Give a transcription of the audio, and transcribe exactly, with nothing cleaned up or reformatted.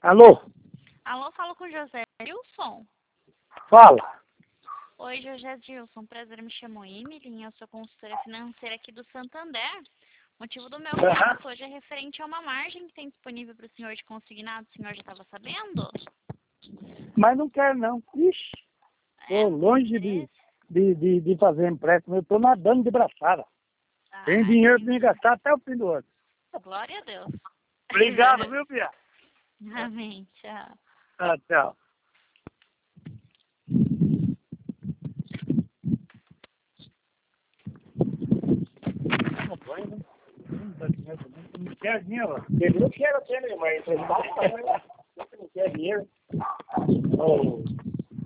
Alô? Alô, falo com o José Gilson. Fala. Oi, José Gilson. Prazer, me chamo Emily. Eu sou consultora financeira aqui do Santander. O motivo do meu Uhum. contato hoje é referente a uma margem que tem disponível para o senhor de consignado. O senhor já estava sabendo? Mas não quero não. Ixi, É, tô longe de, de, de, de fazer empréstimo. Eu tô nadando de braçada. ah, Tem dinheiro pra me entendi. gastar até o fim do ano. Glória a Deus. Obrigado, viu, Pia? Amém. Tchau. Ah, tchau. Não quer dinheiro? Ele não quer, eu quero, mas não quer dinheiro. Oh.